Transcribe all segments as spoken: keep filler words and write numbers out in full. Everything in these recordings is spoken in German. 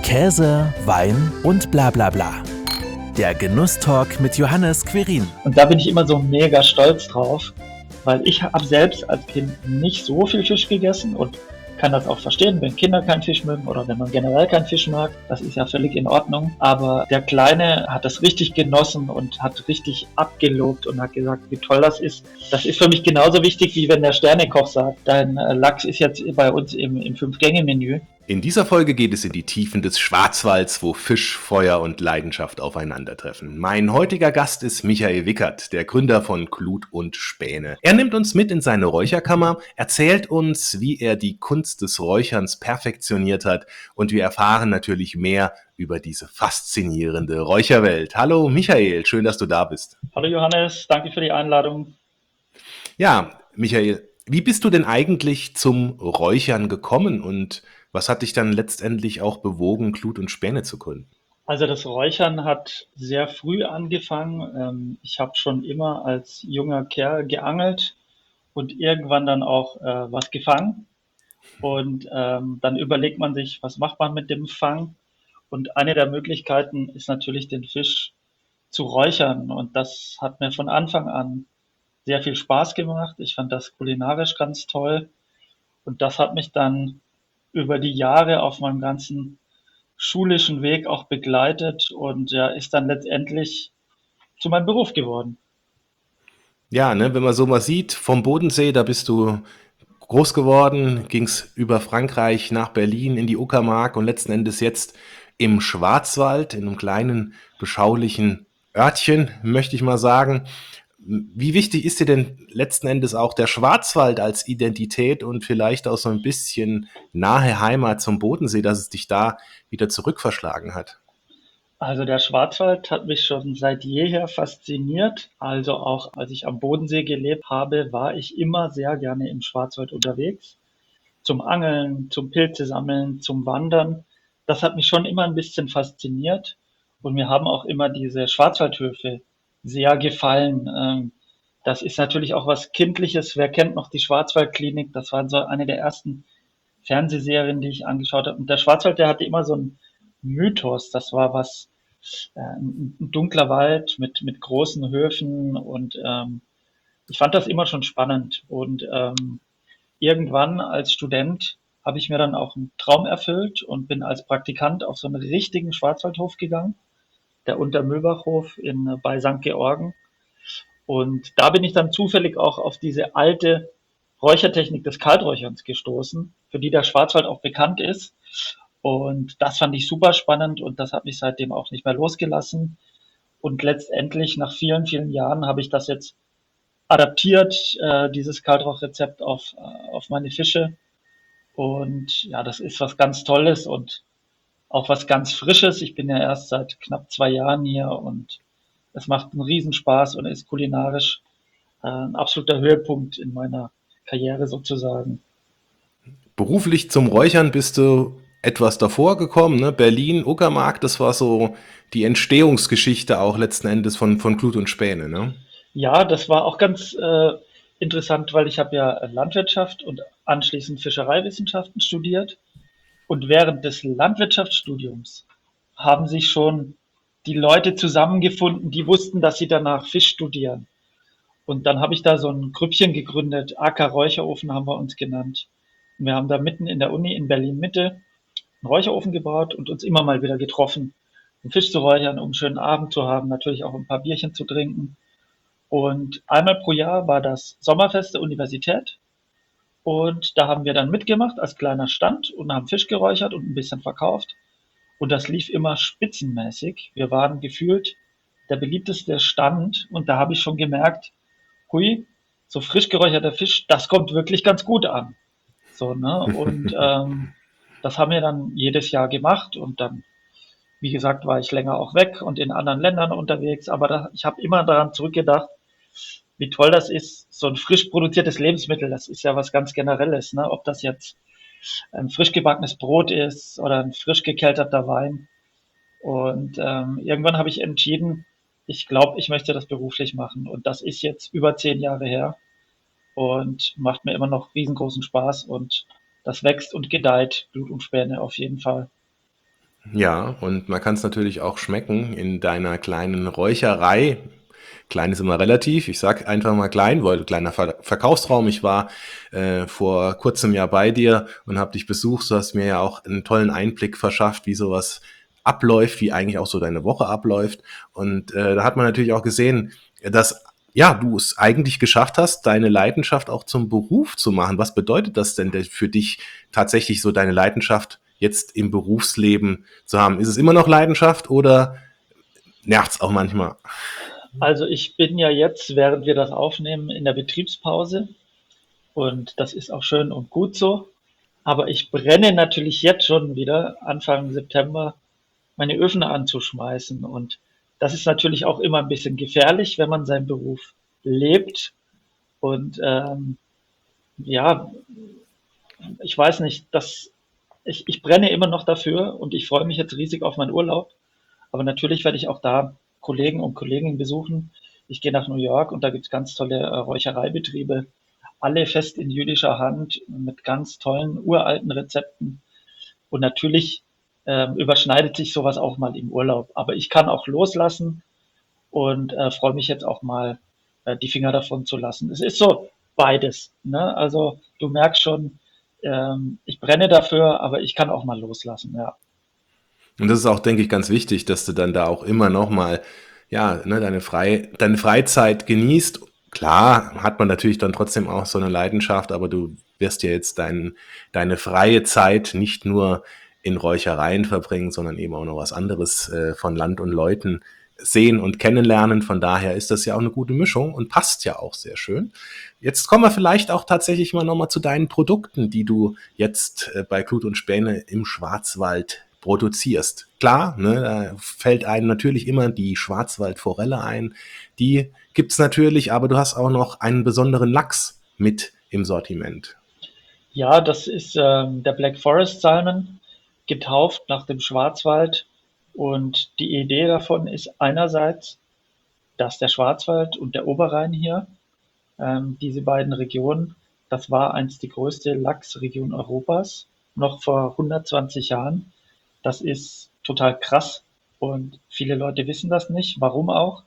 Käse, Wein und bla bla bla. Der Genusstalk mit Johannes Querin. Und da bin ich immer so mega stolz drauf, weil ich habe selbst als Kind nicht so viel Fisch gegessen und kann das auch verstehen, wenn Kinder keinen Fisch mögen oder wenn man generell keinen Fisch mag. Das ist ja völlig in Ordnung. Aber der Kleine hat das richtig genossen und hat richtig abgelobt und hat gesagt, wie toll das ist. Das ist für mich genauso wichtig, wie wenn der Sternekoch sagt, dein Lachs ist jetzt bei uns im, im Fünf-Gänge-Menü. In dieser Folge geht es in die Tiefen des Schwarzwalds, wo Fisch, Feuer und Leidenschaft aufeinandertreffen. Mein heutiger Gast ist Michael Wickert, der Gründer von Glut und Späne. Er nimmt uns mit in seine Räucherkammer, erzählt uns, wie er die Kunst des Räucherns perfektioniert hat, und wir erfahren natürlich mehr über diese faszinierende Räucherwelt. Hallo Michael, schön, dass du da bist. Hallo Johannes, danke für die Einladung. Ja, Michael, wie bist du denn eigentlich zum Räuchern gekommen und was hat dich dann letztendlich auch bewogen, Glut und Späne zu gründen? Also das Räuchern hat sehr früh angefangen. Ich habe schon immer als junger Kerl geangelt und irgendwann dann auch äh, was gefangen. Und ähm, dann überlegt man sich, was macht man mit dem Fang? Und eine der Möglichkeiten ist natürlich, den Fisch zu räuchern. Und das hat mir von Anfang an sehr viel Spaß gemacht. Ich fand das kulinarisch ganz toll. Und das hat mich dann über die Jahre auf meinem ganzen schulischen Weg auch begleitet und ja, ist dann letztendlich zu meinem Beruf geworden. Ja, ne, wenn man so mal sieht, vom Bodensee, da bist du groß geworden, ging's über Frankreich nach Berlin in die Uckermark und letzten Endes jetzt im Schwarzwald, in einem kleinen, beschaulichen Örtchen, möchte ich mal sagen. Wie wichtig ist dir denn letzten Endes auch der Schwarzwald als Identität und vielleicht auch so ein bisschen nahe Heimat zum Bodensee, dass es dich da wieder zurückverschlagen hat? Also der Schwarzwald hat mich schon seit jeher fasziniert. Also auch als ich am Bodensee gelebt habe, war ich immer sehr gerne im Schwarzwald unterwegs. Zum Angeln, zum Pilze sammeln, zum Wandern. Das hat mich schon immer ein bisschen fasziniert. Und mir haben auch immer diese Schwarzwaldhöfe sehr gefallen. Ähm, Das ist natürlich auch was Kindliches. Wer kennt noch die Schwarzwaldklinik? Das war so eine der ersten Fernsehserien, die ich angeschaut habe. Und der Schwarzwald, der hatte immer so einen Mythos. Das war was, äh, ein dunkler Wald mit, mit großen Höfen. Und ähm, ich fand das immer schon spannend. Und ähm, irgendwann als Student habe ich mir dann auch einen Traum erfüllt und bin als Praktikant auf so einen richtigen Schwarzwaldhof gegangen, der Untermühlbachhof in, bei Sankt Georgen. Und da bin ich dann zufällig auch auf diese alte Räuchertechnik des Kalträucherns gestoßen, für die der Schwarzwald auch bekannt ist. Und das fand ich super spannend und das hat mich seitdem auch nicht mehr losgelassen. Und letztendlich nach vielen, vielen Jahren habe ich das jetzt adaptiert, äh, dieses Kaltrauchrezept auf, äh, auf meine Fische. Und ja, das ist was ganz Tolles und auch was ganz Frisches. Ich bin ja erst seit knapp zwei Jahren hier und es macht einen Riesenspaß und ist kulinarisch äh, ein absoluter Höhepunkt in meiner Karriere sozusagen. Beruflich zum Räuchern bist du etwas davor gekommen, ne? Berlin, Uckermark, das war so die Entstehungsgeschichte auch letzten Endes von, von Glut und Späne, ne? Ja, das war auch ganz äh, interessant, weil ich habe ja Landwirtschaft und anschließend Fischereiwissenschaften studiert. Und während des Landwirtschaftsstudiums haben sich schon die Leute zusammengefunden, die wussten, dass sie danach Fisch studieren. Und dann habe ich da so ein Grüppchen gegründet, A K Räucherofen haben wir uns genannt. Und wir haben da mitten in der Uni in Berlin Mitte einen Räucherofen gebaut und uns immer mal wieder getroffen, um Fisch zu räuchern, um einen schönen Abend zu haben, natürlich auch ein paar Bierchen zu trinken. Und einmal pro Jahr war das Sommerfest der Universität. Und da haben wir dann mitgemacht als kleiner Stand und haben Fisch geräuchert und ein bisschen verkauft. Und das lief immer spitzenmäßig. Wir waren gefühlt der beliebteste Stand und da habe ich schon gemerkt, hui, so frisch geräucherter Fisch, das kommt wirklich ganz gut an. So, ne? Und ähm, das haben wir dann jedes Jahr gemacht und dann, wie gesagt, war ich länger auch weg und in anderen Ländern unterwegs. Aber da, ich habe immer daran zurückgedacht, wie toll das ist, so ein frisch produziertes Lebensmittel, das ist ja was ganz Generelles, ne? Ob das jetzt ein frisch gebackenes Brot ist oder ein frisch gekelterter Wein. Und ähm, irgendwann habe ich entschieden, ich glaube, ich möchte das beruflich machen. Und das ist jetzt über zehn Jahre her und macht mir immer noch riesengroßen Spaß und das wächst und gedeiht, Blut und Späne auf jeden Fall. Ja, und man kann es natürlich auch schmecken in deiner kleinen Räucherei. Klein ist immer relativ. Ich sag einfach mal klein, weil kleiner Ver Verkaufsraum. Ich war äh, vor kurzem ja bei dir und habe dich besucht. Du hast mir ja auch einen tollen Einblick verschafft, wie sowas abläuft, wie eigentlich auch so deine Woche abläuft. Und äh, da hat man natürlich auch gesehen, dass ja, du es eigentlich geschafft hast, deine Leidenschaft auch zum Beruf zu machen. Was bedeutet das denn für dich tatsächlich so deine Leidenschaft jetzt im Berufsleben zu haben? Ist es immer noch Leidenschaft oder nervt's auch manchmal? Also ich bin ja jetzt, während wir das aufnehmen, in der Betriebspause und das ist auch schön und gut so. Aber ich brenne natürlich jetzt schon wieder, Anfang September, meine Öfen anzuschmeißen. Und das ist natürlich auch immer ein bisschen gefährlich, wenn man seinen Beruf lebt. Und ähm, ja, ich weiß nicht, dass ich, ich brenne immer noch dafür und ich freue mich jetzt riesig auf meinen Urlaub. Aber natürlich werde ich auch da Kollegen und Kolleginnen besuchen. Ich gehe nach New York und da gibt es ganz tolle äh, Räuchereibetriebe, alle fest in jüdischer Hand mit ganz tollen uralten Rezepten. Und natürlich ähm, überschneidet sich sowas auch mal im Urlaub. Aber ich kann auch loslassen und äh, freue mich jetzt auch mal, äh, die Finger davon zu lassen. Es ist so beides. Ne? Also du merkst schon, ähm, ich brenne dafür, aber ich kann auch mal loslassen. Ja. Und das ist auch, denke ich, ganz wichtig, dass du dann da auch immer noch mal, ja, ne, deine Frei deine Freizeit genießt. Klar hat man natürlich dann trotzdem auch so eine Leidenschaft, aber du wirst ja jetzt dein deine freie Zeit nicht nur in Räuchereien verbringen, sondern eben auch noch was anderes, äh, von Land und Leuten sehen und kennenlernen. Von daher ist das ja auch eine gute Mischung und passt ja auch sehr schön. Jetzt kommen wir vielleicht auch tatsächlich mal noch mal zu deinen Produkten, die du jetzt, äh, bei Glut und Späne im Schwarzwald produzierst. Klar, ne, da fällt einem natürlich immer die Schwarzwaldforelle ein. Die gibt's natürlich, aber du hast auch noch einen besonderen Lachs mit im Sortiment. Ja, das ist ähm, der Black Forest Salmon, getauft nach dem Schwarzwald. Und die Idee davon ist einerseits, dass der Schwarzwald und der Oberrhein hier, ähm, diese beiden Regionen, das war einst die größte Lachsregion Europas, noch vor hundertzwanzig Jahren. Das ist total krass und viele Leute wissen das nicht, warum auch.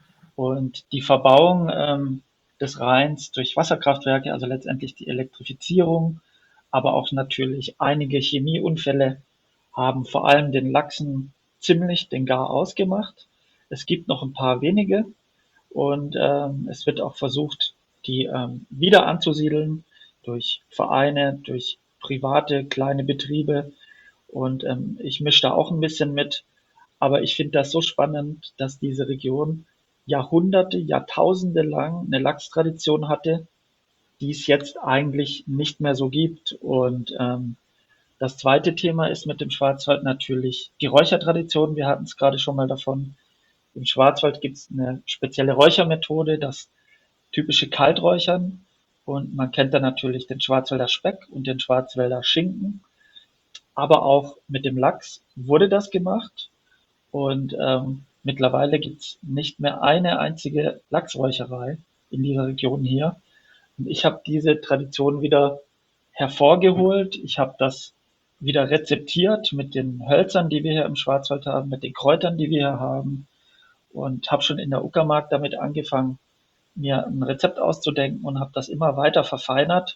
Und die Verbauung ähm, des Rheins durch Wasserkraftwerke, also letztendlich die Elektrifizierung, aber auch natürlich einige Chemieunfälle haben vor allem den Lachsen ziemlich den Gar ausgemacht. Es gibt noch ein paar wenige und ähm, es wird auch versucht, die ähm, wieder anzusiedeln durch Vereine, durch private kleine Betriebe. Und ähm, ich mische da auch ein bisschen mit. Aber ich finde das so spannend, dass diese Region Jahrhunderte, Jahrtausende lang eine Lachstradition hatte, die es jetzt eigentlich nicht mehr so gibt. Und ähm, das zweite Thema ist mit dem Schwarzwald natürlich die Räuchertradition. Wir hatten es gerade schon mal davon. Im Schwarzwald gibt es eine spezielle Räuchermethode, das typische Kalträuchern. Und man kennt da natürlich den Schwarzwälder Speck und den Schwarzwälder Schinken. Aber auch mit dem Lachs wurde das gemacht. Und ähm, mittlerweile gibt's nicht mehr eine einzige Lachsräucherei in dieser Region hier. Und ich habe diese Tradition wieder hervorgeholt. Ich habe das wieder rezeptiert mit den Hölzern, die wir hier im Schwarzwald haben, mit den Kräutern, die wir hier haben. Und habe schon in der Uckermark damit angefangen, mir ein Rezept auszudenken und habe das immer weiter verfeinert.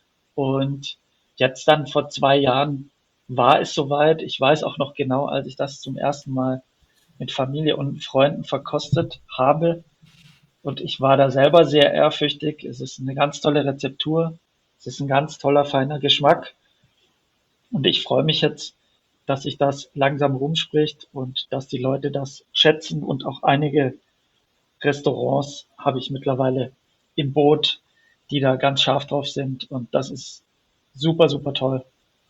Und jetzt dann vor zwei Jahren war es soweit. Ich weiß auch noch genau, als ich das zum ersten Mal mit Familie und Freunden verkostet habe. Und ich war da selber sehr ehrfürchtig. Es ist eine ganz tolle Rezeptur. Es ist ein ganz toller, feiner Geschmack. Und ich freue mich jetzt, dass sich das langsam rumspricht und dass die Leute das schätzen. Und auch einige Restaurants habe ich mittlerweile im Boot, die da ganz scharf drauf sind. Und das ist super, super toll.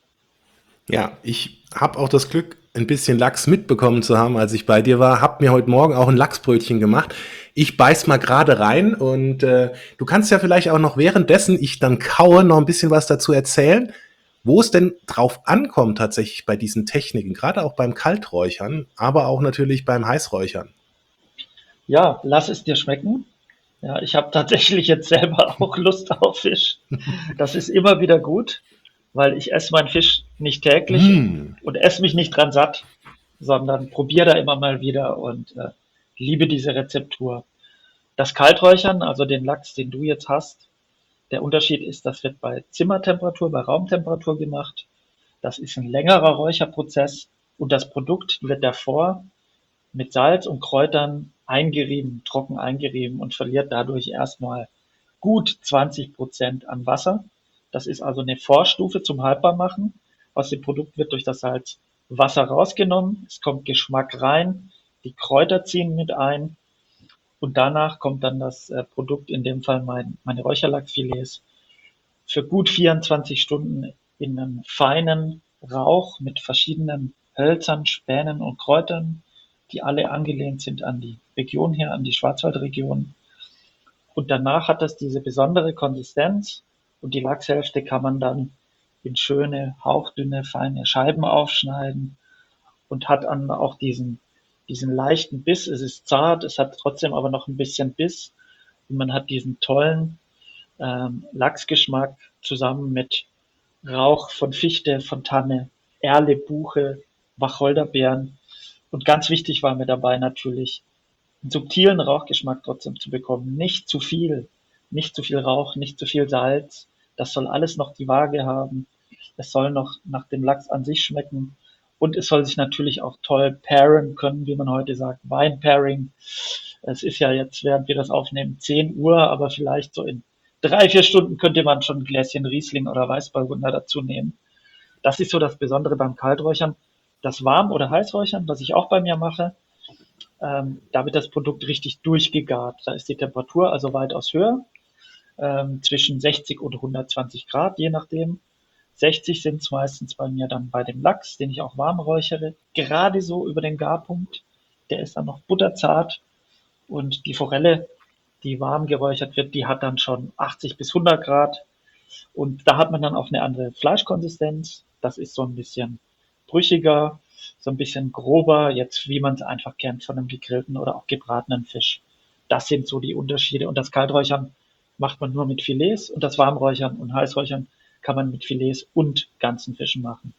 Ja, ich habe auch das Glück, ein bisschen Lachs mitbekommen zu haben, als ich bei dir war. Hab mir heute Morgen auch ein Lachsbrötchen gemacht. Ich beiß mal gerade rein und äh, du kannst ja vielleicht auch noch währenddessen ich dann kaue noch ein bisschen was dazu erzählen, wo es denn drauf ankommt tatsächlich bei diesen Techniken, gerade auch beim Kalträuchern, aber auch natürlich beim Heißräuchern. Ja, lass es dir schmecken. Ja, ich habe tatsächlich jetzt selber auch Lust auf Fisch. Das ist immer wieder gut, weil ich esse meinen Fisch nicht täglich Mm. und esse mich nicht dran satt, sondern probiere da immer mal wieder und äh, liebe diese Rezeptur. Das Kalträuchern, also den Lachs, den du jetzt hast, der Unterschied ist, das wird bei Zimmertemperatur, bei Raumtemperatur gemacht. Das ist ein längerer Räucherprozess und das Produkt wird davor mit Salz und Kräutern eingerieben, trocken eingerieben und verliert dadurch erstmal gut zwanzig Prozent an Wasser. Das ist also eine Vorstufe zum Haltbarmachen. Aus dem Produkt wird durch das Salz Wasser rausgenommen, es kommt Geschmack rein, die Kräuter ziehen mit ein und danach kommt dann das äh, Produkt, in dem Fall mein, meine Räucherlachsfilets, für gut vierundzwanzig Stunden in einem feinen Rauch mit verschiedenen Hölzern, Spänen und Kräutern, die alle angelehnt sind an die Region hier, an die Schwarzwaldregion. Und danach hat das diese besondere Konsistenz und die Lachshälfte kann man dann in schöne, hauchdünne, feine Scheiben aufschneiden und hat dann auch diesen, diesen leichten Biss. Es ist zart, es hat trotzdem aber noch ein bisschen Biss und man hat diesen tollen ähm, Lachsgeschmack zusammen mit Rauch von Fichte, von Tanne, Erle, Buche, Wacholderbeeren. Und ganz wichtig war mir dabei natürlich, einen subtilen Rauchgeschmack trotzdem zu bekommen. Nicht zu viel, nicht zu viel Rauch, nicht zu viel Salz. Das soll alles noch die Waage haben. Es soll noch nach dem Lachs an sich schmecken. Und es soll sich natürlich auch toll pairen können, wie man heute sagt, Wine-Pairing. Es ist ja jetzt, während wir das aufnehmen, zehn Uhr, aber vielleicht so in drei, vier Stunden könnte man schon ein Gläschen Riesling oder Weißburgunder dazu nehmen. Das ist so das Besondere beim Kalträuchern. Das Warm- oder Heißräuchern, was ich auch bei mir mache, ähm, da wird das Produkt richtig durchgegart. Da ist die Temperatur also weitaus höher, ähm, zwischen sechzig und hundertzwanzig Grad, je nachdem. sechzig sind es meistens bei mir dann bei dem Lachs, den ich auch warm räuchere, gerade so über den Garpunkt. Der ist dann noch butterzart und die Forelle, die warm geräuchert wird, die hat dann schon achtzig bis hundert Grad und da hat man dann auch eine andere Fleischkonsistenz. Das ist so ein bisschen brüchiger, so ein bisschen grober, jetzt wie man es einfach kennt von einem gegrillten oder auch gebratenen Fisch. Das sind so die Unterschiede. Und das Kalträuchern macht man nur mit Filets und das Warmräuchern und Heißräuchern kann man mit Filets und ganzen Fischen machen.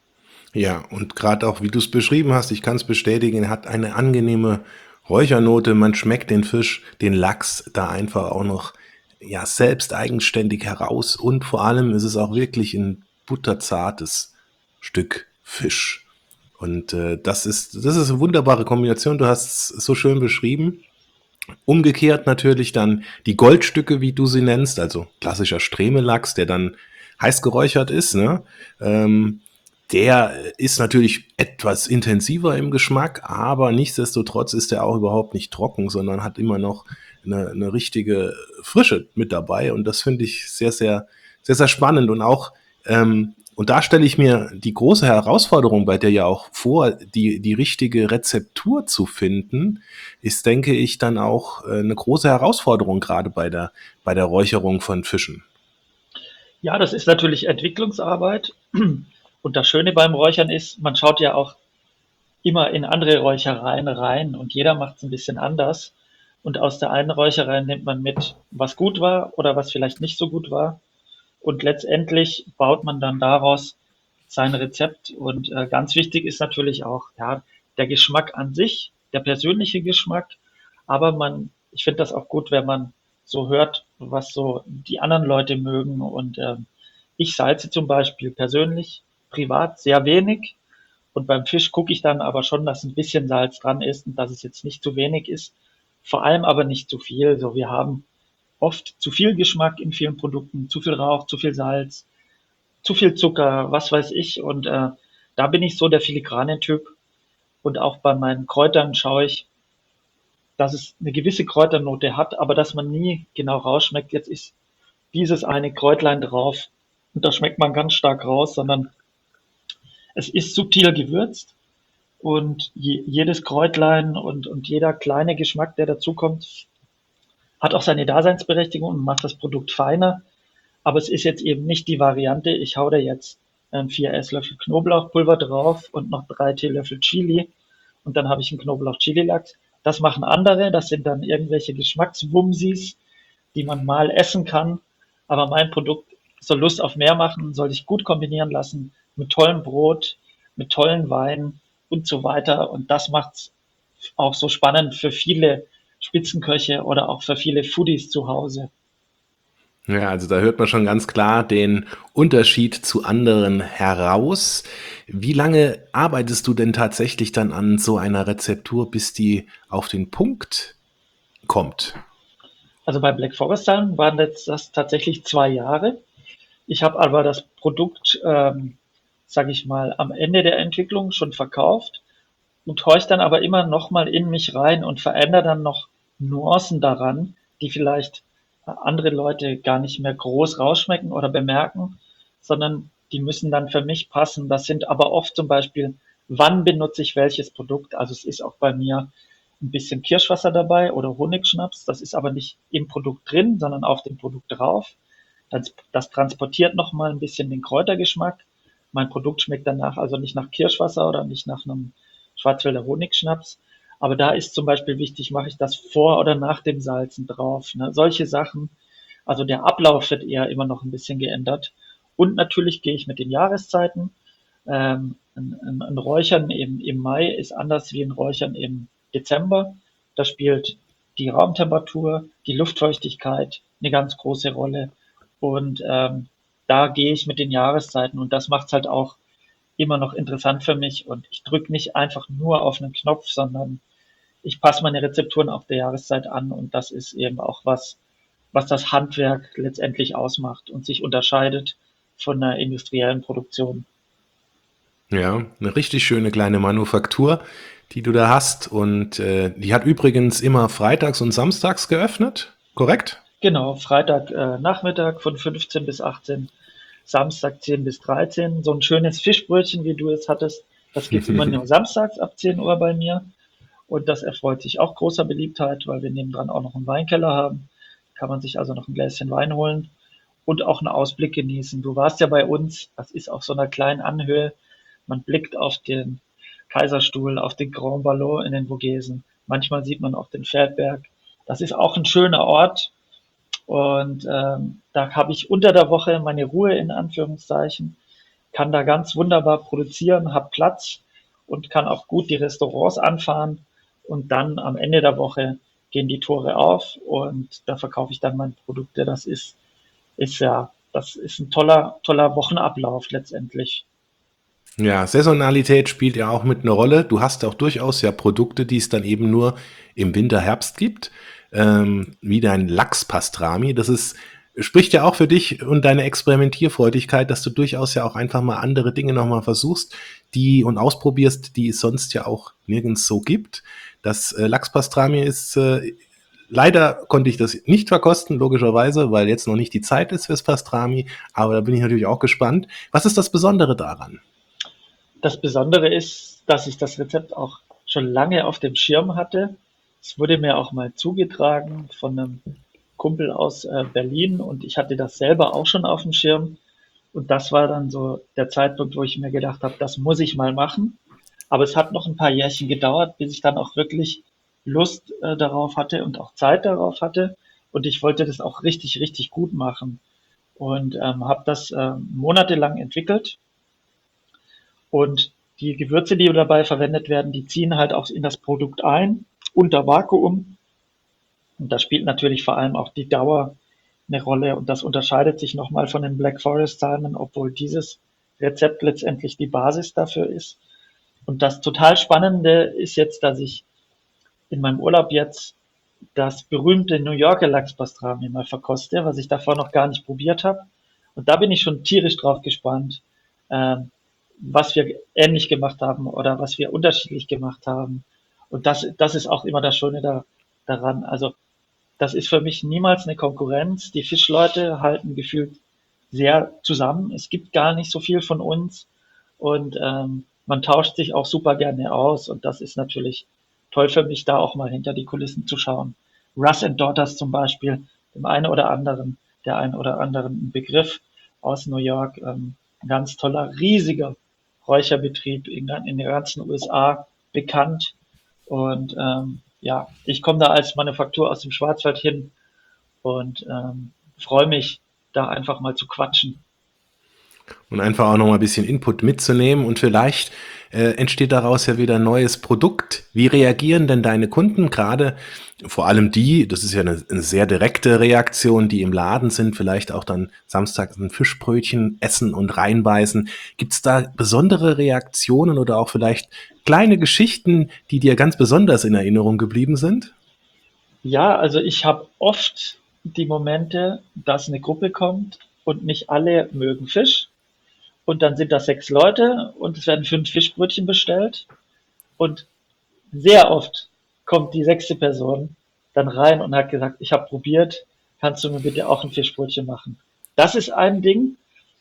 Ja, und gerade auch, wie du es beschrieben hast, ich kann es bestätigen, er hat eine angenehme Räuchernote. Man schmeckt den Fisch, den Lachs da einfach auch noch ja, selbst eigenständig heraus. Und vor allem ist es auch wirklich ein butterzartes Stück Fisch. Und äh, das ist, das ist eine wunderbare Kombination. Du hast es so schön beschrieben. Umgekehrt natürlich dann die Goldstücke, wie du sie nennst, also klassischer Stremelachs, der dann heiß geräuchert ist, ne? Ähm, der ist natürlich etwas intensiver im Geschmack, aber nichtsdestotrotz ist er auch überhaupt nicht trocken, sondern hat immer noch eine, eine richtige Frische mit dabei. Und das finde ich sehr, sehr, sehr, sehr spannend. Und auch, ähm, und da stelle ich mir die große Herausforderung bei dir ja auch vor, die, die richtige Rezeptur zu finden, ist, denke ich, dann auch äh, eine große Herausforderung, gerade bei der, bei der Räucherung von Fischen. Ja, das ist natürlich Entwicklungsarbeit. Und das Schöne beim Räuchern ist, man schaut ja auch immer in andere Räuchereien rein und jeder macht es ein bisschen anders. Und aus der einen Räucherei nimmt man mit, was gut war oder was vielleicht nicht so gut war. Und letztendlich baut man dann daraus sein Rezept. Und äh, ganz wichtig ist natürlich auch ja, der Geschmack an sich, der persönliche Geschmack. Aber man, ich finde das auch gut, wenn man so hört, was so die anderen Leute mögen. Und äh, ich salze zum Beispiel persönlich privat sehr wenig. Und beim Fisch gucke ich dann aber schon, dass ein bisschen Salz dran ist und dass es jetzt nicht zu wenig ist. Vor allem aber nicht zu viel. So, wir haben oft zu viel Geschmack in vielen Produkten, zu viel Rauch, zu viel Salz, zu viel Zucker, was weiß ich. Und äh, da bin ich so der filigrane Typ. Und auch bei meinen Kräutern schaue ich, dass es eine gewisse Kräuternote hat, aber dass man nie genau rausschmeckt, jetzt ist dieses eine Kräutlein drauf und da schmeckt man ganz stark raus, sondern es ist subtil gewürzt und je, jedes Kräutlein und, und jeder kleine Geschmack, der dazukommt, hat auch seine Daseinsberechtigung und macht das Produkt feiner. Aber es ist jetzt eben nicht die Variante, ich hau da jetzt ähm, vier Esslöffel Knoblauchpulver drauf und noch drei Teelöffel Chili und dann habe ich einen Knoblauch-Chili-Lachs. Das machen andere, das sind dann irgendwelche Geschmackswumsis, die man mal essen kann. Aber mein Produkt soll Lust auf mehr machen, soll sich gut kombinieren lassen mit tollem Brot, mit tollen Weinen und so weiter. Und das macht's auch so spannend für viele Spitzenköche oder auch für viele Foodies zu Hause. Ja, also da hört man schon ganz klar den Unterschied zu anderen heraus. Wie lange arbeitest du denn tatsächlich dann an so einer Rezeptur, bis die auf den Punkt kommt? Also bei Black Forest Salmon waren jetzt das tatsächlich zwei Jahre. Ich habe aber das Produkt, ähm, sage ich mal, am Ende der Entwicklung schon verkauft und horche dann aber immer noch mal in mich rein und verändere dann noch Nuancen daran, die vielleicht äh, andere Leute gar nicht mehr groß rausschmecken oder bemerken, sondern die müssen dann für mich passen. Das sind aber oft zum Beispiel, wann benutze ich welches Produkt? Also es ist auch bei mir ein bisschen Kirschwasser dabei oder Honigschnaps. Das ist aber nicht im Produkt drin, sondern auf dem Produkt drauf. Das, das transportiert nochmal ein bisschen den Kräutergeschmack. Mein Produkt schmeckt danach also nicht nach Kirschwasser oder nicht nach einem Schwarzwälder Honigschnaps. Aber da ist zum Beispiel wichtig, mache ich das vor oder nach dem Salzen drauf. Ne? Solche Sachen. Also der Ablauf wird eher immer noch ein bisschen geändert. Und natürlich gehe ich mit den Jahreszeiten. Ähm, ein, ein, ein Räuchern im, im Mai ist anders wie ein Räuchern im Dezember. Da spielt die Raumtemperatur, die Luftfeuchtigkeit eine ganz große Rolle. Und ähm, da gehe ich mit den Jahreszeiten und das macht es halt auch immer noch interessant für mich. Und ich drücke nicht einfach nur auf einen Knopf, sondern ich passe meine Rezepturen auf der Jahreszeit an und das ist eben auch was, was das Handwerk letztendlich ausmacht und sich unterscheidet von einer industriellen Produktion. Ja, eine richtig schöne kleine Manufaktur, die du da hast. Und äh, die hat übrigens immer freitags und samstags geöffnet, korrekt? Genau, Freitag äh, Nachmittag von fünfzehn bis achtzehn, Samstag zehn bis dreizehn. So ein schönes Fischbrötchen, wie du es hattest, das gibt's immer nur samstags ab zehn Uhr bei mir. Und das erfreut sich auch großer Beliebtheit, weil wir nebendran auch noch einen Weinkeller haben. Kann man sich also noch ein Gläschen Wein holen und auch einen Ausblick genießen. Du warst ja bei uns, das ist auf so einer kleinen Anhöhe. Man blickt auf den Kaiserstuhl, auf den Grand Ballon in den Vogesen. Manchmal sieht man auch den Feldberg. Das ist auch ein schöner Ort. Und ähm, da habe ich unter der Woche meine Ruhe in Anführungszeichen, kann da ganz wunderbar produzieren, habe Platz und kann auch gut die Restaurants anfahren. Und dann am Ende der Woche gehen die Tore auf und da verkaufe ich dann meine Produkte. Das ist, ist ja, das ist ein toller, toller Wochenablauf letztendlich. Ja, Saisonalität spielt ja auch mit eine Rolle. Du hast auch durchaus ja Produkte, die es dann eben nur im Winter, Herbst gibt, ähm, wie dein Lachs-Pastrami. Das ist spricht ja auch für dich und deine Experimentierfreudigkeit, dass du durchaus ja auch einfach mal andere Dinge noch mal versuchst, die und ausprobierst, die es sonst ja auch nirgends so gibt. Das, äh, Lachs-Pastrami ist, äh leider konnte ich das nicht verkosten, logischerweise, weil jetzt noch nicht die Zeit ist fürs Pastrami, aber da bin ich natürlich auch gespannt. Was ist das Besondere daran? Das Besondere ist, dass ich das Rezept auch schon lange auf dem Schirm hatte. Es wurde mir auch mal zugetragen von einem Kumpel aus äh, Berlin und ich hatte das selber auch schon auf dem Schirm. Und das war dann so der Zeitpunkt, wo ich mir gedacht habe, das muss ich mal machen. Aber es hat noch ein paar Jährchen gedauert, bis ich dann auch wirklich Lust äh, darauf hatte und auch Zeit darauf hatte. Und ich wollte das auch richtig, richtig gut machen. Und ähm, habe das äh, monatelang entwickelt. Und die Gewürze, die dabei verwendet werden, die ziehen halt auch in das Produkt ein, unter Vakuum. Und da spielt natürlich vor allem auch die Dauer eine Rolle. Und das unterscheidet sich nochmal von den Black Forest Salmon, obwohl dieses Rezept letztendlich die Basis dafür ist. Und das total Spannende ist jetzt, dass ich in meinem Urlaub jetzt das berühmte New Yorker Lachspastrami mal verkoste, was ich davor noch gar nicht probiert habe. Und da bin ich schon tierisch drauf gespannt, ähm, was wir ähnlich gemacht haben oder was wir unterschiedlich gemacht haben. Und das, das ist auch immer das Schöne da, daran. Also das ist für mich niemals eine Konkurrenz. Die Fischleute halten gefühlt sehr zusammen. Es gibt gar nicht so viel von uns und ähm, man tauscht sich auch super gerne aus und das ist natürlich toll für mich, da auch mal hinter die Kulissen zu schauen. Russ and Daughters zum Beispiel, dem einen oder anderen, der einen oder anderen Begriff aus New York, ähm, ein ganz toller, riesiger Räucherbetrieb in, in den ganzen U S A bekannt. Und ähm, ja, ich komme da als Manufaktur aus dem Schwarzwald hin und ähm, freue mich, da einfach mal zu quatschen. Und einfach auch noch mal ein bisschen Input mitzunehmen und vielleicht äh, entsteht daraus ja wieder ein neues Produkt. Wie reagieren denn deine Kunden gerade, vor allem die, das ist ja eine, eine sehr direkte Reaktion, die im Laden sind, vielleicht auch dann samstags ein Fischbrötchen essen und reinbeißen. Gibt es da besondere Reaktionen oder auch vielleicht kleine Geschichten, die dir ganz besonders in Erinnerung geblieben sind? Ja, also ich habe oft die Momente, dass eine Gruppe kommt und nicht alle mögen Fisch. Und dann sind da sechs Leute und es werden fünf Fischbrötchen bestellt. Und sehr oft kommt die sechste Person dann rein und hat gesagt, ich habe probiert, kannst du mir bitte auch ein Fischbrötchen machen? Das ist ein Ding,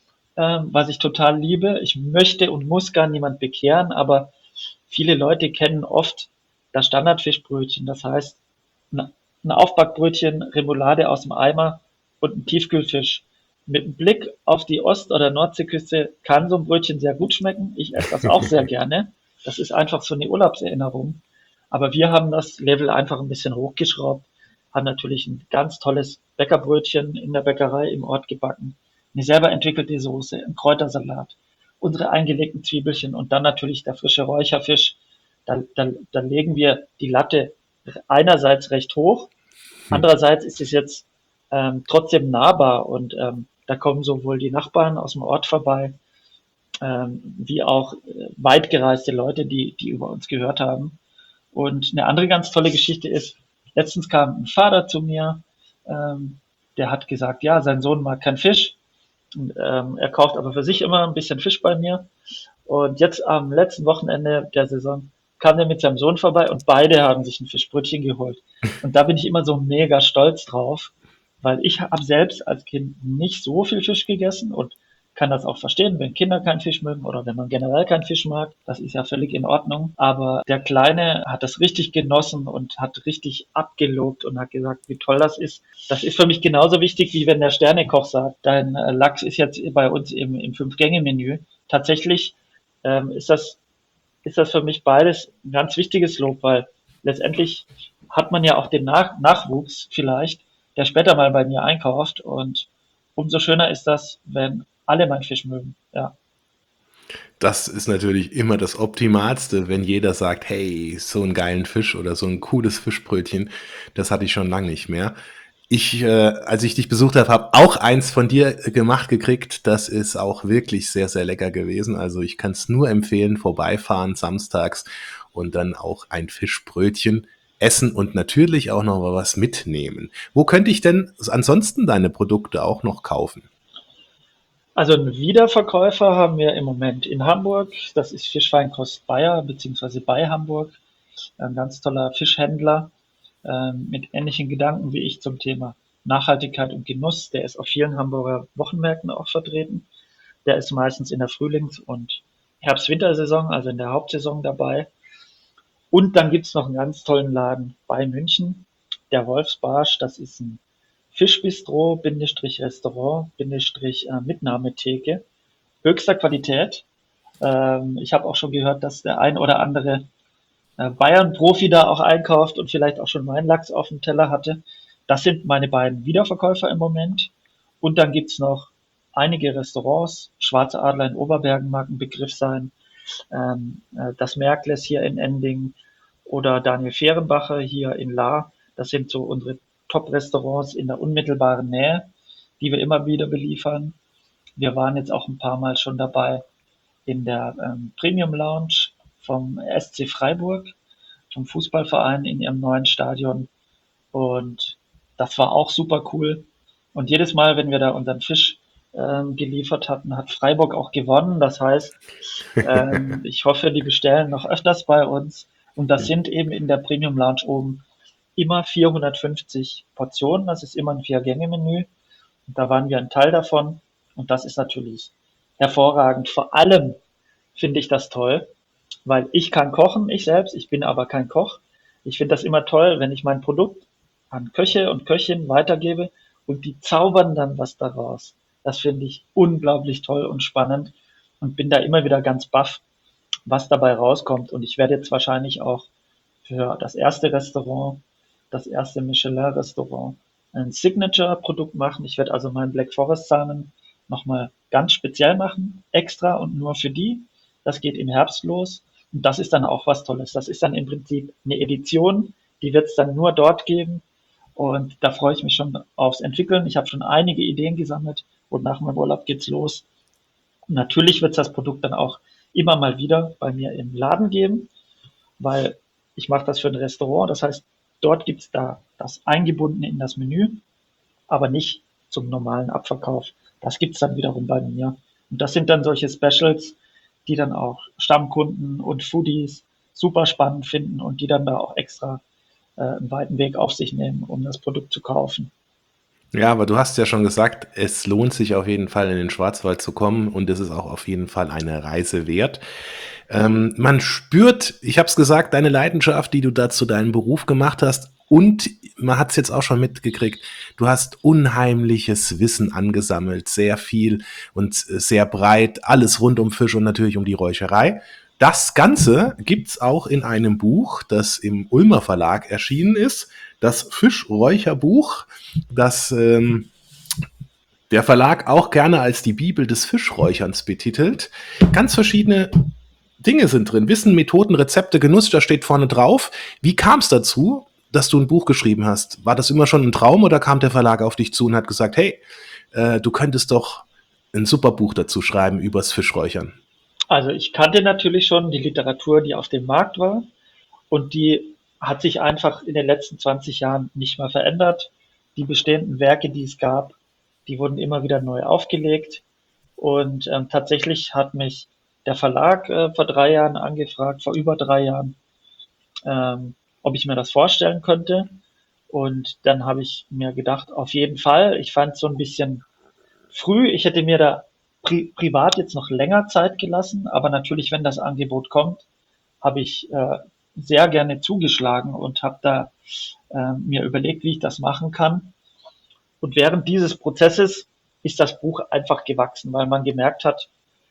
ähm, was ich total liebe. Ich möchte und muss gar niemand bekehren, aber viele Leute kennen oft das Standardfischbrötchen. Das heißt, ein ein Aufbackbrötchen, Remoulade aus dem Eimer und ein Tiefkühlfisch. Mit einem Blick auf die Ost- oder Nordseeküste kann so ein Brötchen sehr gut schmecken. Ich esse das auch sehr gerne. Das ist einfach so eine Urlaubserinnerung. Aber wir haben das Level einfach ein bisschen hochgeschraubt, haben natürlich ein ganz tolles Bäckerbrötchen in der Bäckerei im Ort gebacken, eine selber entwickelte Soße, ein Kräutersalat, unsere eingelegten Zwiebelchen und dann natürlich der frische Räucherfisch. Da, da, da legen wir die Latte einerseits recht hoch, andererseits ist es jetzt ähm, trotzdem nahbar und ähm, da kommen sowohl die Nachbarn aus dem Ort vorbei, ähm, wie auch äh, weit gereiste Leute, die, die über uns gehört haben. Und eine andere ganz tolle Geschichte ist, letztens kam ein Vater zu mir, ähm, der hat gesagt, ja, sein Sohn mag keinen Fisch. Und, ähm, er kauft aber für sich immer ein bisschen Fisch bei mir. Und jetzt am letzten Wochenende der Saison kam er mit seinem Sohn vorbei und beide haben sich ein Fischbrötchen geholt. Und da bin ich immer so mega stolz drauf, weil ich habe selbst als Kind nicht so viel Fisch gegessen und kann das auch verstehen, wenn Kinder keinen Fisch mögen oder wenn man generell keinen Fisch mag. Das ist ja völlig in Ordnung. Aber der Kleine hat das richtig genossen und hat richtig abgelobt und hat gesagt, wie toll das ist. Das ist für mich genauso wichtig, wie wenn der Sternekoch sagt, dein äh, Lachs ist jetzt bei uns im, im Fünf-Gänge-Menü. Tatsächlich ähm, ist das ist das für mich beides ein ganz wichtiges Lob, weil letztendlich hat man ja auch den Nach Nachwuchs vielleicht, der später mal bei mir einkauft und umso schöner ist das, wenn alle meinen Fisch mögen. Ja, Das ist natürlich immer das Optimalste, wenn jeder sagt: „Hey, so 'n geilen Fisch oder so 'n cooles Fischbrötchen, das hatte ich schon lang nicht mehr.“ Ich, äh, als ich dich besucht habe, habe auch eins von dir äh, gemacht gekriegt. Das ist auch wirklich sehr, sehr lecker gewesen. Also, ich kann's nur empfehlen, vorbeifahren samstags und dann auch ein Fischbrötchen essen und natürlich auch noch mal was mitnehmen. Wo könnte ich denn s ansonsten deine Produkte auch noch kaufen? also einen Wiederverkäufer haben wir im Moment in Hamburg. Das ist Fischfeinkost Bayer beziehungsweise bei Hamburg. Ein ganz toller Fischhändler ähm, mit ähnlichen Gedanken wie ich zum Thema Nachhaltigkeit und Genuss. Der ist auf vielen Hamburger Wochenmärkten auch vertreten. Der ist meistens in der Frühlings- und Herbst-Wintersaison, also in der Hauptsaison dabei. Und dann gibt's noch einen ganz tollen Laden bei München, der Wolfsbarsch. Das ist ein Fischbistro, Bindestrich Restaurant, Bindestrich äh, Mitnahmetheke. Höchster Qualität. Ähm, ich habe auch schon gehört, dass der ein oder andere äh, Bayern-Profi da auch einkauft und vielleicht auch schon meinen Lachs auf dem Teller hatte. Das sind meine beiden Wiederverkäufer im Moment. Und dann gibt's noch einige Restaurants. Schwarze Adler in Oberbergen mag ein Begriff sein. Ähm, äh, das Märkles hier in Ending oder Daniel Fehrenbacher hier in Lahr. Das sind so unsere Top-Restaurants in der unmittelbaren Nähe, die wir immer wieder beliefern. Wir waren jetzt auch ein paar Mal schon dabei in der ähm, Premium Lounge vom S C Freiburg, vom Fußballverein in ihrem neuen Stadion. Und das war auch super cool. Und jedes Mal, wenn wir da unseren Fisch ähm, geliefert hatten, hat Freiburg auch gewonnen. Das heißt, ähm, ich hoffe, die bestellen noch öfters bei uns. Und das sind eben in der Premium Lounge oben immer vierhundertfünfzig Portionen. Das ist immer ein Vier-Gänge-Menü. Und da waren wir ein Teil davon. Und das ist natürlich hervorragend. Vor allem finde ich das toll, weil ich kann kochen, ich selbst, ich bin aber kein Koch. Ich finde das immer toll, wenn ich mein Produkt an Köche und Köchinnen weitergebe und die zaubern dann was daraus. Das finde ich unglaublich toll und spannend und bin da immer wieder ganz baff, was dabei rauskommt. Und ich werde jetzt wahrscheinlich auch für das erste Restaurant, das erste Michelin-Restaurant, ein Signature-Produkt machen. Ich werde also meinen Black Forest Salmon nochmal ganz speziell machen, extra und nur für die. Das geht im Herbst los. Und das ist dann auch was Tolles. Das ist dann im Prinzip eine Edition, die wird es dann nur dort geben. Und da freue ich mich schon aufs Entwickeln. Ich habe schon einige Ideen gesammelt und nach meinem Urlaub geht's los. Und natürlich wird es das Produkt dann auch immer mal wieder bei mir im Laden geben, weil ich mache das für ein Restaurant. Das heißt, dort gibt's da das eingebundene in das Menü, aber nicht zum normalen Abverkauf. Das gibt's dann wiederum bei mir. Und das sind dann solche Specials, die dann auch Stammkunden und Foodies super spannend finden und die dann da auch extra äh, einen weiten Weg auf sich nehmen, um das Produkt zu kaufen. Ja, aber du hast ja schon gesagt, es lohnt sich auf jeden Fall in den Schwarzwald zu kommen und es ist auch auf jeden Fall eine Reise wert. Ähm, man spürt, ich habe es gesagt, deine Leidenschaft, die du da zu deinem Beruf gemacht hast und man hat es jetzt auch schon mitgekriegt, du hast unheimliches Wissen angesammelt, sehr viel und sehr breit, alles rund um Fisch und natürlich um die Räucherei. Das Ganze gibt's auch in einem Buch, das im Ulmer Verlag erschienen ist, das Fischräucherbuch, das ähm, der Verlag auch gerne als die Bibel des Fischräucherns betitelt. Ganz verschiedene Dinge sind drin, Wissen, Methoden, Rezepte, Genuss, da steht vorne drauf. Wie kam es dazu, dass du ein Buch geschrieben hast? War das immer schon ein Traum oder kam der Verlag auf dich zu und hat gesagt, hey, äh, du könntest doch ein super Buch dazu schreiben übers Fischräuchern? Also ich kannte natürlich schon die Literatur, die auf dem Markt war und die hat sich einfach in den letzten zwanzig Jahren nicht mehr verändert. Die bestehenden Werke, die es gab, die wurden immer wieder neu aufgelegt und ähm, tatsächlich hat mich der Verlag äh, vor drei Jahren angefragt, vor über drei Jahren, ähm, ob ich mir das vorstellen könnte. Und dann habe ich mir gedacht, auf jeden Fall. Ich fand es so ein bisschen früh. Ich hätte mir da pri privat jetzt noch länger Zeit gelassen, aber natürlich, wenn das Angebot kommt, habe ich äh, sehr gerne zugeschlagen und habe da äh, mir überlegt, wie ich das machen kann. Und während dieses Prozesses ist das Buch einfach gewachsen, weil man gemerkt hat,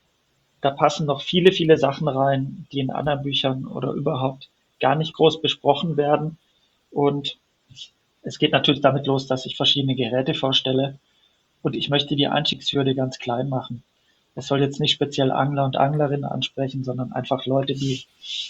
da passen noch viele, viele Sachen rein, die in anderen Büchern oder überhaupt gar nicht groß besprochen werden. Und es geht natürlich damit los, dass ich verschiedene Geräte vorstelle und ich möchte die Einstiegshürde ganz klein machen. Es soll jetzt nicht speziell Angler und Anglerinnen ansprechen, sondern einfach Leute, die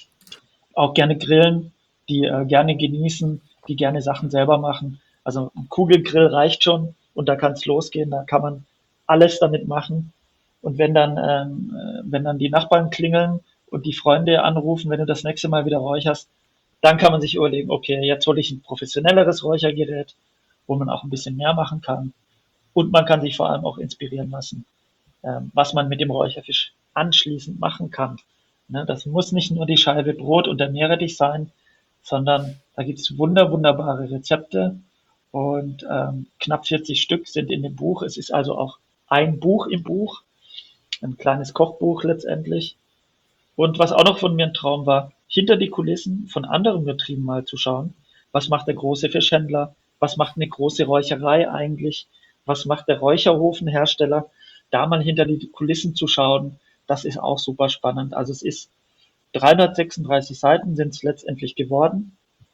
auch gerne grillen, die äh, gerne genießen, die gerne Sachen selber machen. Also ein Kugelgrill reicht schon und da kann es losgehen, da kann man alles damit machen. Und wenn dann, ähm, äh, wenn dann die Nachbarn klingeln und die Freunde anrufen, wenn du das nächste Mal wieder räucherst, dann kann man sich überlegen, okay, jetzt hole ich ein professionelleres Räuchergerät, wo man auch ein bisschen mehr machen kann. Und man kann sich vor allem auch inspirieren lassen, ähm, was man mit dem Räucherfisch anschließend machen kann. Ne, das muss nicht nur die Scheibe Brot und der Meerrettich sein, sondern da gibt es wunder, wunderbare Rezepte und ähm, knapp vierzig Stück sind in dem Buch. Es ist also auch ein Buch im Buch, ein kleines Kochbuch letztendlich. Und was auch noch von mir ein Traum war, hinter die Kulissen von anderen Betrieben mal zu schauen. Was macht der große Fischhändler? Was macht eine große Räucherei eigentlich? Was macht der Räucherofenhersteller? Da mal hinter die Kulissen zu schauen, das ist auch super spannend. Also es ist dreihundertsechsunddreißig Seiten sind es letztendlich geworden.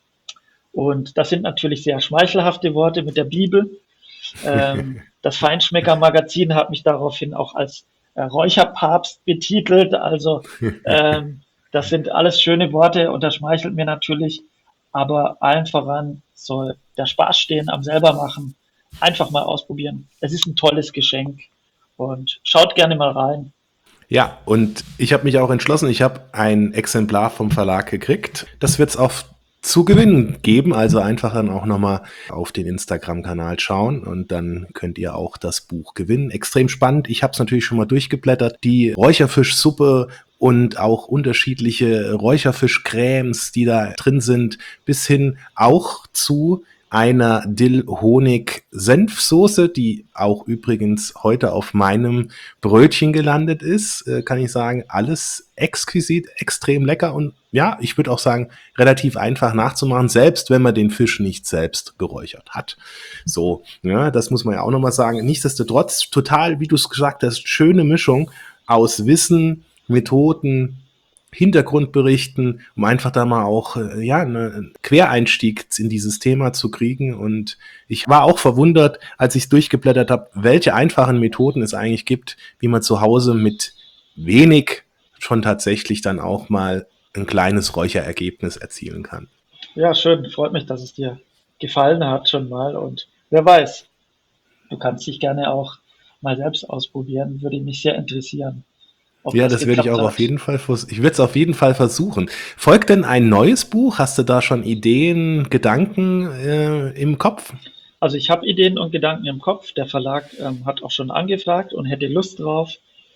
Und das sind natürlich sehr schmeichelhafte Worte mit der Bibel. Ähm, das Feinschmecker-Magazin hat mich daraufhin auch als äh, Räucherpapst betitelt. Also ähm, das sind alles schöne Worte und das schmeichelt mir natürlich. Aber allen voran soll der Spaß stehen am selber machen. Einfach mal ausprobieren. Es ist ein tolles Geschenk und schaut gerne mal rein. Ja, und ich habe mich auch entschlossen, ich habe ein Exemplar vom Verlag gekriegt. Das wird es auch zu gewinnen geben, also einfach dann auch nochmal auf den Instagram-Kanal schauen und dann könnt ihr auch das Buch gewinnen. Extrem spannend, ich habe es natürlich schon mal durchgeblättert. Die Räucherfischsuppe und auch unterschiedliche Räucherfischcremes, die da drin sind, bis hin auch zu einer Dill-Honig-Senfsoße, die auch übrigens heute auf meinem Brötchen gelandet ist, äh, kann ich sagen, alles exquisit, extrem lecker und ja, ich würde auch sagen, relativ einfach nachzumachen, selbst wenn man den Fisch nicht selbst geräuchert hat. So, ja, das muss man ja auch nochmal sagen. Nichtsdestotrotz, total, wie du es gesagt hast, schöne Mischung aus Wissen, Methoden, Hintergrundberichten, um einfach da mal auch äh, ja, einen Quereinstieg in dieses Thema zu kriegen. Und ich war auch verwundert, als ich es durchgeblättert habe, welche einfachen Methoden es eigentlich gibt, wie man zu Hause mit wenig schon tatsächlich dann auch mal ein kleines Räucherergebnis erzielen kann. Ja, schön. Freut mich, dass es dir gefallen hat schon mal. Und wer weiß, du kannst dich gerne auch mal selbst ausprobieren. Würde mich sehr interessieren, ob Ja, das das werde ich geklappt auch auf hat. jeden Fall, vers- ich werde es auf jeden Fall versuchen. Folgt denn ein neues Buch? Hast du da schon Ideen, Gedanken äh, im Kopf? Also ich habe Ideen und Gedanken im Kopf. Der Verlag ähm, hat auch schon angefragt und hätte Lust drauf.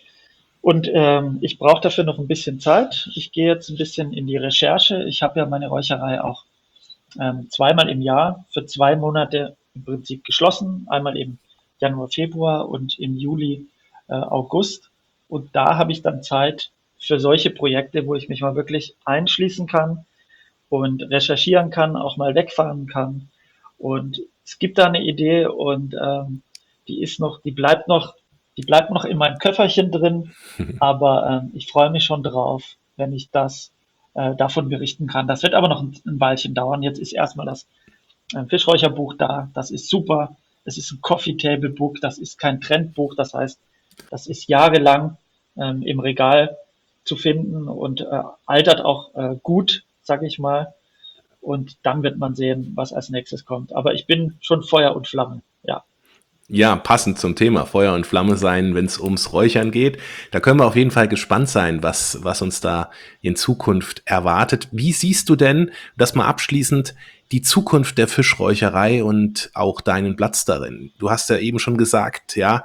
Und ähm, ich brauche dafür noch ein bisschen Zeit. Ich gehe jetzt ein bisschen in die Recherche. Ich habe ja meine Räucherei auch ähm, zweimal im Jahr für zwei Monate im Prinzip geschlossen. Einmal im Januar, Februar und im Juli, äh, August. Und da habe ich dann Zeit für solche Projekte, wo ich mich mal wirklich einschließen kann und recherchieren kann, auch mal wegfahren kann. Und es gibt da eine Idee und ähm, die ist noch, die bleibt noch, die bleibt noch in meinem Köfferchen drin, aber ähm, ich freue mich schon drauf, wenn ich das äh, davon berichten kann. Das wird aber noch ein, ein Weilchen dauern. Jetzt ist erstmal das äh, Fischräucherbuch da. Das ist super. Es ist ein Coffee Table Book. Das ist kein Trendbuch. Das heißt, das ist jahrelang ähm, im Regal zu finden und äh, altert auch äh, gut, sage ich mal. Und dann wird man sehen, was als nächstes kommt. Aber ich bin schon Feuer und Flamme. Ja. Ja, passend zum Thema Feuer und Flamme sein, wenn es ums Räuchern geht. Da können wir auf jeden Fall gespannt sein, was, was uns da in Zukunft erwartet. Wie siehst du denn, das mal abschließend, die Zukunft der Fischräucherei und auch deinen Platz darin? Du hast ja eben schon gesagt, ja,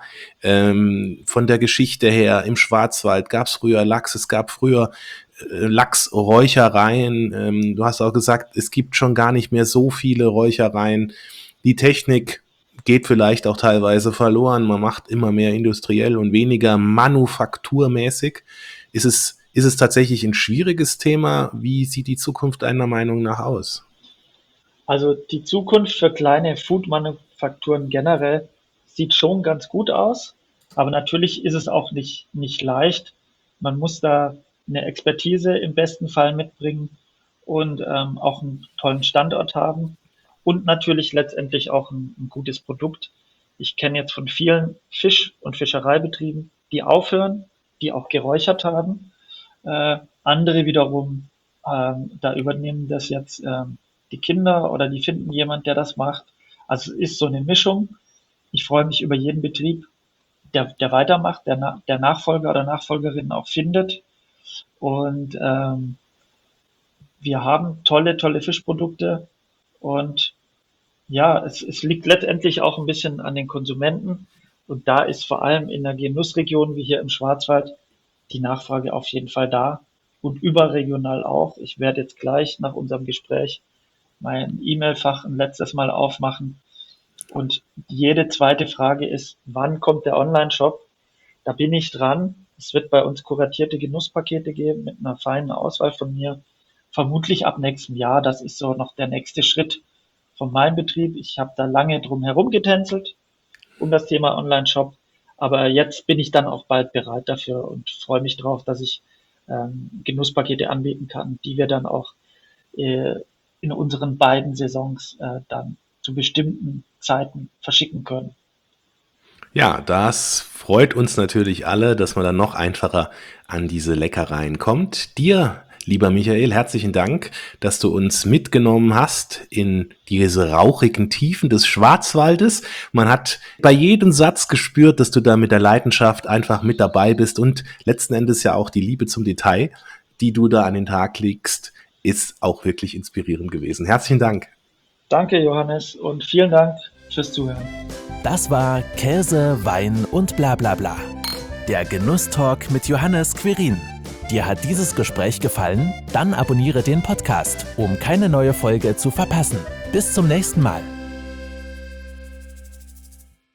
ähm, von der Geschichte her, im Schwarzwald gab es früher Lachs, es gab früher äh, Lachsräuchereien. Ähm, du hast auch gesagt, es gibt schon gar nicht mehr so viele Räuchereien. Die Technik geht vielleicht auch teilweise verloren. Man macht immer mehr industriell und weniger manufakturmäßig. Ist es, ist es tatsächlich ein schwieriges Thema? Wie sieht die Zukunft deiner Meinung nach aus? Also die Zukunft für kleine Food-Manufakturen generell sieht schon ganz gut aus. Aber natürlich ist es auch nicht, nicht leicht. Man muss da eine Expertise im besten Fall mitbringen und ähm, auch einen tollen Standort haben und natürlich letztendlich auch ein, ein gutes Produkt. Ich kenne jetzt von vielen Fisch- und Fischereibetrieben, die aufhören, die auch geräuchert haben. Äh, andere wiederum, ähm, da übernehmen das jetzt ähm, die Kinder oder die finden jemand, der das macht. Also es ist so eine Mischung. Ich freue mich über jeden Betrieb, der, der weitermacht, der, Na- der Nachfolger oder Nachfolgerin auch findet. Und ähm, wir haben tolle, tolle Fischprodukte und ja, es, es liegt letztendlich auch ein bisschen an den Konsumenten. Und da ist vor allem in der Genussregion wie hier im Schwarzwald die Nachfrage auf jeden Fall da und überregional auch. Ich werde jetzt gleich nach unserem Gespräch mein E-Mail-Fach ein letztes Mal aufmachen. Und jede zweite Frage ist, wann kommt der Online-Shop? Da bin ich dran. Es wird bei uns kuratierte Genusspakete geben mit einer feinen Auswahl von mir. Vermutlich ab nächstem Jahr. Das ist so noch der nächste Schritt von meinem Betrieb. Ich habe da lange drum herum getänzelt um das Thema Online-Shop. Aber jetzt bin ich dann auch bald bereit dafür und freue mich drauf, dass ich ähm, Genusspakete anbieten kann, die wir dann auch äh, in unseren beiden Saisons äh, dann zu bestimmten Zeiten verschicken können. Ja, das freut uns natürlich alle, dass man dann noch einfacher an diese Leckereien kommt. Dir, lieber Michael, herzlichen Dank, dass du uns mitgenommen hast in diese rauchigen Tiefen des Schwarzwaldes. Man hat bei jedem Satz gespürt, dass du da mit der Leidenschaft einfach mit dabei bist und letzten Endes ja auch die Liebe zum Detail, die du da an den Tag legst, ist auch wirklich inspirierend gewesen. Herzlichen Dank. Danke, Johannes, und vielen Dank fürs Zuhören. Das war Käse, Wein und bla bla bla. Der Genusstalk mit Johannes Quirin. Dir hat dieses Gespräch gefallen? Dann abonniere den Podcast, um keine neue Folge zu verpassen. Bis zum nächsten Mal.